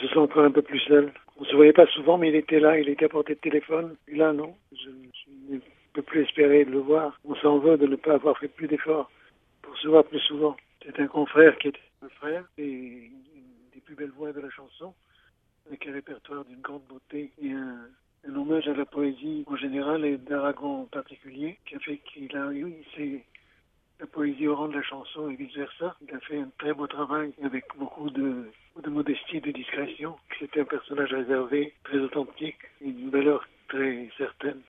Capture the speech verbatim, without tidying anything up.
sent encore un peu plus seul. On se voyait pas souvent, mais il était là, il était à portée de téléphone. Et là, non, je, je ne peux plus espérer de le voir. On s'en veut de ne pas avoir fait plus d'efforts pour se voir plus souvent. C'est un confrère qui était un frère et une des plus belles voix de la chanson, avec un répertoire d'une grande beauté et un, un hommage à la poésie en général et d'Aragon en particulier, qui a fait qu'il a eu c'est la poésie au rang de la chanson et vice-versa. Il a fait un très beau travail avec beaucoup de, de modestie et de discrétion. C'était un personnage réservé, très authentique et d'une valeur très certaine.